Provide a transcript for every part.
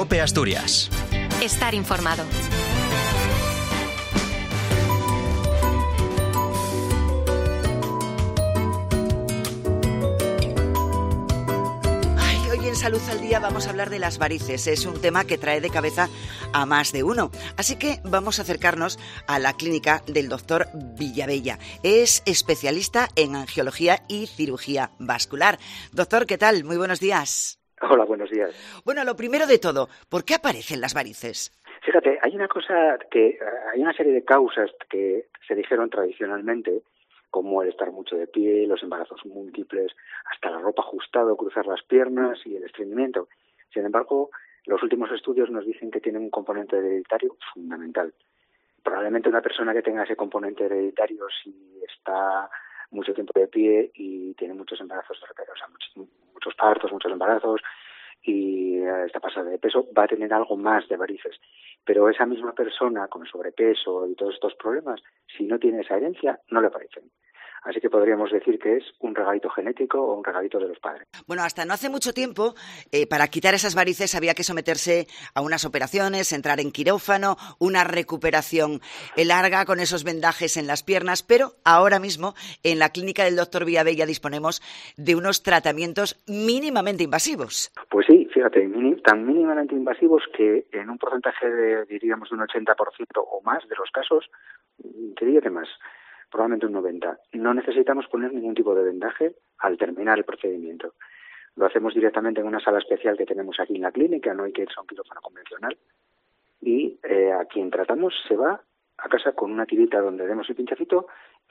COPE Asturias. Estar informado. En Salud al Día vamos a hablar de las varices. Es un tema que trae de cabeza a más de uno. Así que vamos a acercarnos a la clínica del doctor Villavella. Es especialista en angiología y cirugía vascular. Doctor, ¿qué tal? Muy buenos días. Hola, buenos días. Bueno, lo primero de todo, ¿por qué aparecen las varices? Fíjate, hay una serie de causas que se dijeron tradicionalmente, como el estar mucho de pie, los embarazos múltiples, hasta la ropa ajustada, cruzar las piernas y el estreñimiento. Sin embargo, los últimos estudios nos dicen que tienen un componente hereditario fundamental. Probablemente una persona que tenga ese componente hereditario, si está mucho tiempo de pie y tiene muchos embarazos, o sea, muchos partos, muchos embarazos, y está pasada de peso, va a tener algo más de varices. Pero esa misma persona con sobrepeso y todos estos problemas, si no tiene esa herencia, no le aparecen. Así que podríamos decir que es un regalito genético o un regalito de los padres. Bueno, hasta no hace mucho tiempo, para quitar esas varices había que someterse a unas operaciones, entrar en quirófano, una recuperación larga con esos vendajes en las piernas, pero ahora mismo en la clínica del doctor Villavella disponemos de unos tratamientos mínimamente invasivos. Pues sí, fíjate, tan mínimamente invasivos que en un porcentaje diríamos, de un 80% o más de los casos, te diría que más, probablemente un 90%. No necesitamos poner ningún tipo de vendaje al terminar el procedimiento. Lo hacemos directamente en una sala especial que tenemos aquí en la clínica, no hay que irse a un quirófano convencional. Y a quien tratamos se va a casa con una tirita donde demos el pinchacito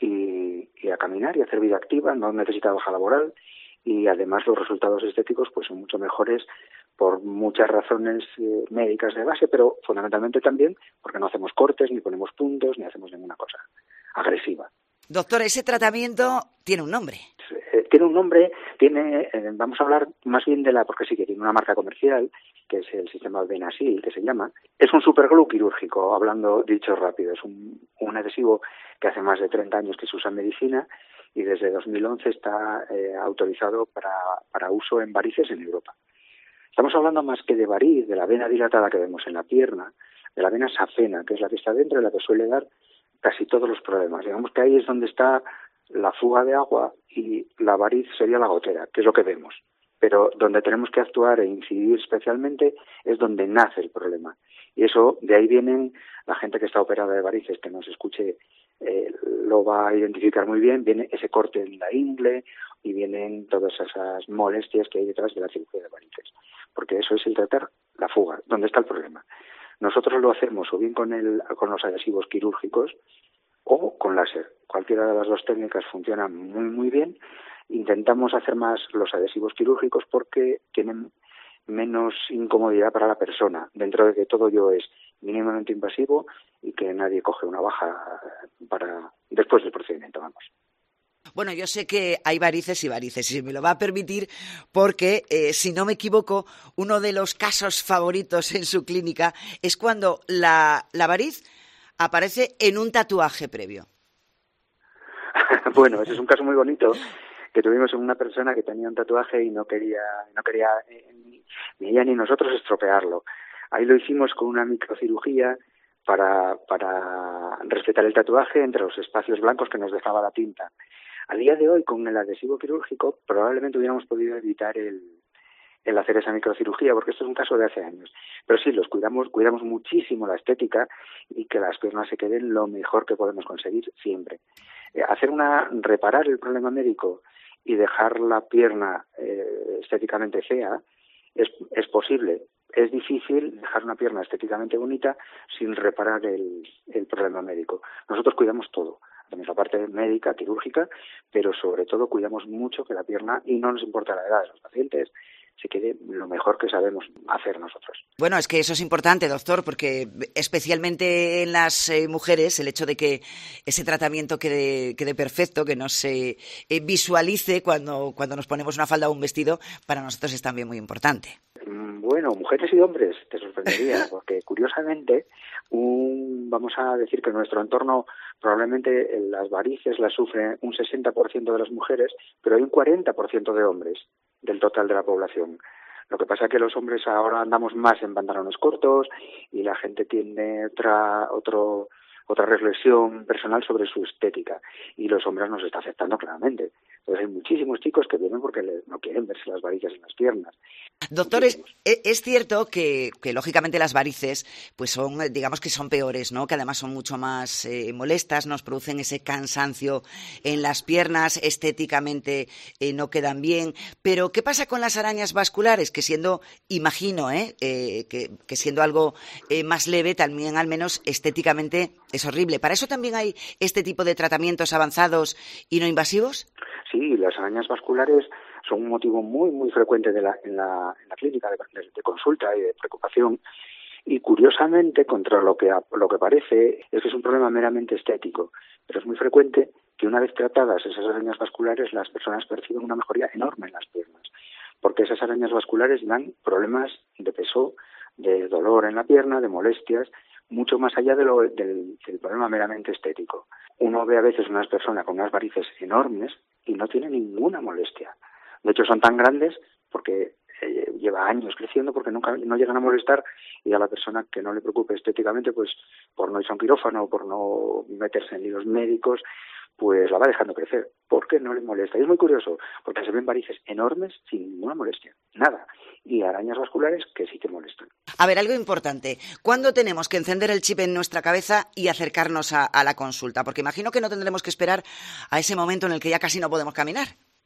y a caminar y a hacer vida activa, no necesita baja laboral, y además los resultados estéticos pues son mucho mejores por muchas razones médicas de base, pero fundamentalmente también porque no hacemos cortes, ni ponemos puntos, ni hacemos ninguna cosa agresiva. Doctor, ese tratamiento tiene un nombre. Tiene un nombre, vamos a hablar más bien porque sí que tiene una marca comercial, que es el sistema Benasil, que se llama. Es un superglue quirúrgico, dicho rápido. Es un adhesivo que hace más de 30 años que se usa en medicina y desde 2011 está autorizado para uso en varices en Europa. Estamos hablando más que de variz, de la vena dilatada que vemos en la pierna, de la vena safena, que es la que está dentro y la que suele dar casi todos los problemas. Digamos que ahí es donde está la fuga de agua y la variz sería la gotera, que es lo que vemos. Pero donde tenemos que actuar e incidir especialmente es donde nace el problema. Y eso, de ahí vienen la gente que está operada de varices, que nos escuche, lo va a identificar muy bien, viene ese corte en la ingle y vienen todas esas molestias que hay detrás de la cirugía de varices. Porque eso es el tratar la fuga, donde está el problema. Nosotros lo hacemos o bien con los adhesivos quirúrgicos o con láser. Cualquiera de las dos técnicas funciona muy, muy bien. Intentamos hacer más los adhesivos quirúrgicos porque tienen menos incomodidad para la persona, dentro de que todo ello es mínimamente invasivo y que nadie coge una baja después del procedimiento, vamos. Bueno, yo sé que hay varices y varices, y se me lo va a permitir porque, si no me equivoco, uno de los casos favoritos en su clínica es cuando la variz aparece en un tatuaje previo. Bueno, ese es un caso muy bonito que tuvimos en una persona que tenía un tatuaje y no quería ni ella ni nosotros estropearlo. Ahí lo hicimos con una microcirugía para respetar el tatuaje entre los espacios blancos que nos dejaba la tinta. A día de hoy, con el adhesivo quirúrgico, probablemente hubiéramos podido evitar el hacer esa microcirugía, porque esto es un caso de hace años. Pero sí, cuidamos muchísimo la estética y que las piernas se queden lo mejor que podemos conseguir siempre. Reparar el problema médico y dejar la pierna estéticamente fea es posible. Es difícil dejar una pierna estéticamente bonita sin reparar el problema médico. Nosotros cuidamos todo. Hacemos la parte médica, quirúrgica, pero sobre todo cuidamos mucho que la pierna, y no nos importa la edad de los pacientes, se quede lo mejor que sabemos hacer nosotros. Bueno, es que eso es importante, doctor, porque especialmente en las mujeres, el hecho de que ese tratamiento quede perfecto, que no se visualice cuando nos ponemos una falda o un vestido, para nosotros es también muy importante. Bueno, mujeres y hombres, te sorprendería, porque curiosamente, vamos a decir que en nuestro entorno probablemente las varices las sufren un 60% de las mujeres, pero hay un 40% de hombres del total de la población. Lo que pasa es que los hombres ahora andamos más en pantalones cortos y la gente tiene otra reflexión personal sobre su estética, y los hombres nos está afectando claramente. Entonces hay muchísimos chicos que vienen porque no quieren verse las varices en las piernas. Doctor, es cierto que lógicamente las varices pues son, digamos que son peores, ¿no? Que además son mucho más molestas, nos producen ese cansancio en las piernas, estéticamente no quedan bien. Pero ¿qué pasa con las arañas vasculares? Que siendo, imagino, que siendo algo más leve, también al menos estéticamente es horrible. ¿Para eso también hay este tipo de tratamientos avanzados y no invasivos? Sí, las arañas vasculares son un motivo muy, muy frecuente en la clínica de consulta y de preocupación. Y curiosamente, contra lo que parece, es que es un problema meramente estético. Pero es muy frecuente que una vez tratadas esas arañas vasculares, las personas perciben una mejoría enorme en las piernas. Porque esas arañas vasculares dan problemas de peso, de dolor en la pierna, de molestias, mucho más allá del problema meramente estético. Uno ve a veces unas personas con unas varices enormes y no tiene ninguna molestia. De hecho, son tan grandes porque lleva años creciendo, porque no llegan a molestar, y a la persona que no le preocupe estéticamente, pues por no irse a un quirófano o por no meterse en líos médicos, pues la va dejando crecer, porque no le molesta. Y es muy curioso, porque se ven varices enormes sin ninguna molestia, nada, y arañas vasculares que sí que molestan. A ver, algo importante, ¿cuándo tenemos que encender el chip en nuestra cabeza y acercarnos a la consulta? Porque imagino que no tendremos que esperar a ese momento en el que ya casi no podemos caminar.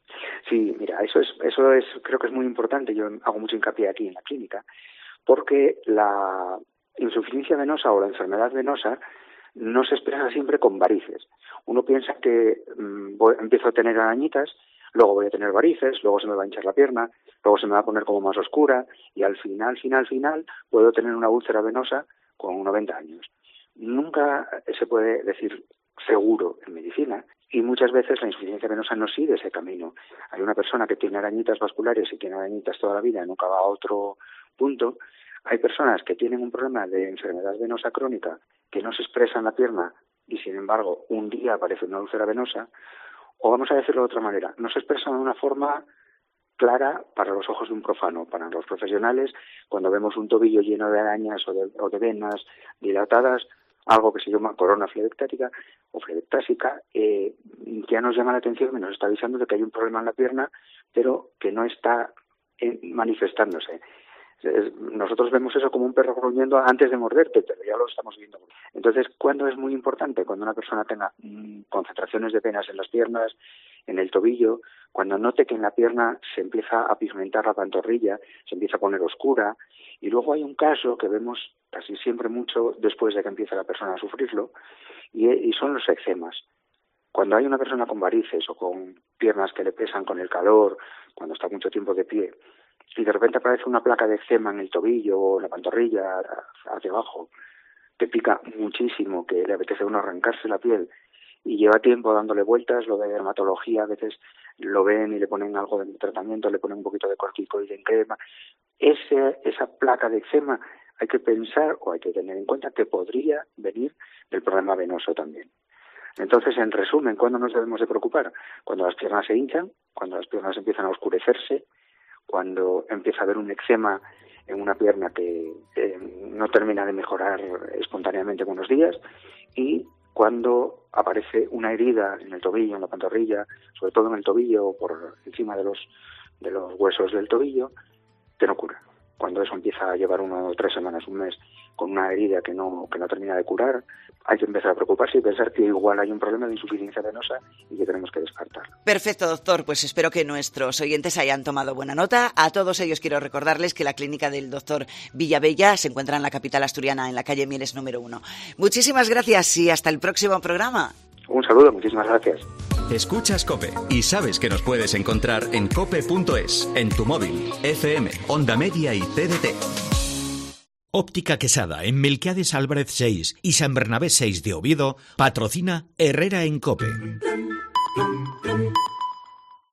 Sí, mira, eso es, creo que es muy importante. Yo hago mucho hincapié aquí en la clínica, porque la insuficiencia venosa o la enfermedad venosa no se expresa siempre con varices. Uno piensa que empiezo a tener arañitas, luego voy a tener varices, luego se me va a hinchar la pierna, luego se me va a poner como más oscura, y al final puedo tener una úlcera venosa con 90 años. Nunca se puede decir seguro en medicina, y muchas veces la insuficiencia venosa no sigue ese camino. Hay una persona que tiene arañitas vasculares y tiene arañitas toda la vida y nunca va a otro punto. Hay personas que tienen un problema de enfermedad venosa crónica que no se expresa en la pierna y, sin embargo, un día aparece una úlcera venosa, o vamos a decirlo de otra manera, no se expresa de una forma clara para los ojos de un profano. Para los profesionales, cuando vemos un tobillo lleno de arañas o de venas dilatadas, algo que se llama corona flebitática o flebectásica, ya nos llama la atención y nos está avisando de que hay un problema en la pierna, pero que no está manifestándose. Nosotros vemos eso como un perro gruñendo antes de morderte, pero ya lo estamos viendo. Entonces, ¿cuándo es muy importante? Cuando una persona tenga concentraciones de venas en las piernas, en el tobillo, cuando note que en la pierna se empieza a pigmentar la pantorrilla, se empieza a poner oscura, y luego hay un caso que vemos casi siempre mucho después de que empieza la persona a sufrirlo, y son los eczemas. Cuando hay una persona con varices o con piernas que le pesan con el calor, cuando está mucho tiempo de pie, y de repente aparece una placa de eczema en el tobillo o la pantorrilla hacia abajo, que pica muchísimo, que le apetece a uno arrancarse la piel, y lleva tiempo dándole vueltas, lo de dermatología, a veces lo ven y le ponen algo de tratamiento, le ponen un poquito de corticoide en crema. Esa placa de eczema hay que pensar o hay que tener en cuenta que podría venir del problema venoso también. Entonces, en resumen, ¿cuándo nos debemos de preocupar? Cuando las piernas se hinchan, cuando las piernas empiezan a oscurecerse, cuando empieza a haber un eczema en una pierna que no termina de mejorar espontáneamente con los días, y cuando aparece una herida en el tobillo, en la pantorrilla, sobre todo en el tobillo o por encima de los huesos del tobillo, que no cura. Cuando eso empieza a llevar 1 o 3 semanas, un mes, con una herida que no termina de curar, hay que empezar a preocuparse y pensar que igual hay un problema de insuficiencia venosa y que tenemos que descartarlo. Perfecto, doctor. Pues espero que nuestros oyentes hayan tomado buena nota. A todos ellos quiero recordarles que la clínica del doctor Villavella se encuentra en la capital asturiana, en la calle Mieles número 1. Muchísimas gracias y hasta el próximo programa. Un saludo, muchísimas gracias. Escuchas COPE y sabes que nos puedes encontrar en cope.es, en tu móvil, FM, Onda Media y TDT. Óptica Quesada, en Melquiades Álvarez 6 y San Bernabé 6 de Oviedo, patrocina Herrera en COPE.